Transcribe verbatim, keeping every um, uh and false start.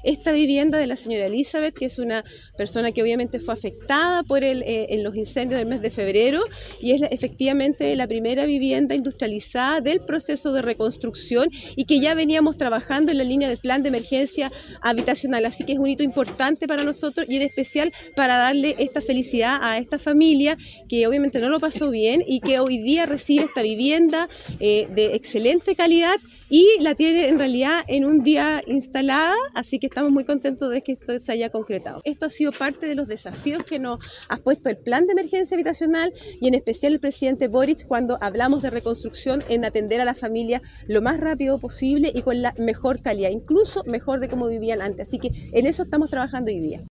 esta vivienda de la señora Elizabeth, que es una persona que obviamente fue afectada por el, eh, en los incendios del mes de febrero, y es la, efectivamente la primera vivienda industrializada del proceso de reconstrucción y que ya veníamos trabajando en la línea del plan de emergencia habitacional, así que es un hito importante para nosotros y en especial para darle esta felicidad a esta familia que obviamente no lo pasó bien y que hoy día recibe esta vivienda eh, de excelente calidad y la tiene en realidad en un día instalada, así que estamos muy contentos de que esto se haya concretado. Esto ha sido parte de los desafíos que nos ha puesto el plan de emergencia habitacional y en especial el presidente Boric cuando hablamos de reconstrucción, en atender a la familia lo más rápido posible y con la mejor calidad, incluso mejor de como vivían antes, así que en eso estamos trabajando hoy día.